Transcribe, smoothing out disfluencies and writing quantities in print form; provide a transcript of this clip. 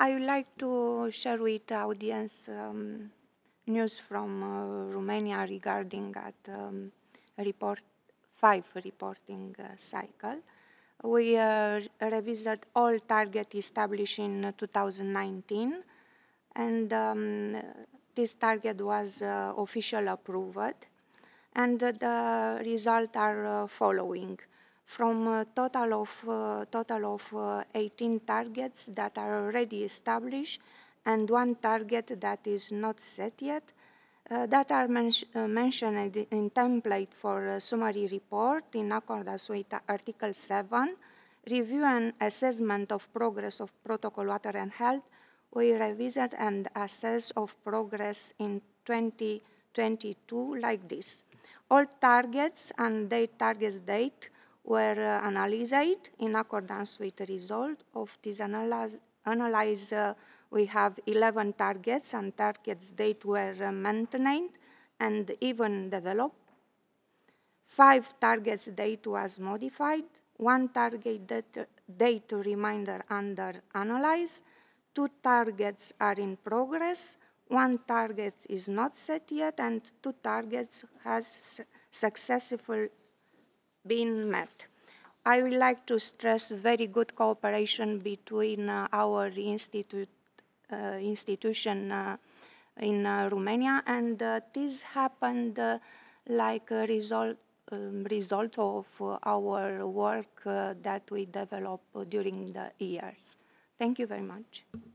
I would like to share with the audience news from Romania regarding at report 5 reporting cycle. We revisit all target established in 2019, and this target was officially approved, and the results are following. From a total of 18 targets that are already established and one target that is not set yet, that are mentioned in template for a summary report in accordance with Article 7, review and assessment of progress of Protocol Water and Health. We revisit and assess of progress in 2022 like this. All targets and target date were analyzed in accordance with the result of this analysis. We have 11 targets, and targets date were maintained and even developed. 5 targets date was modified. 1 target date reminder under analyze. 2 targets are in progress. 1 target is not set yet, and 2 targets has successfully been met. I would like to stress very good cooperation between our institution in Romania, and this happened like a result of our work that we developed during the years. Thank you very much.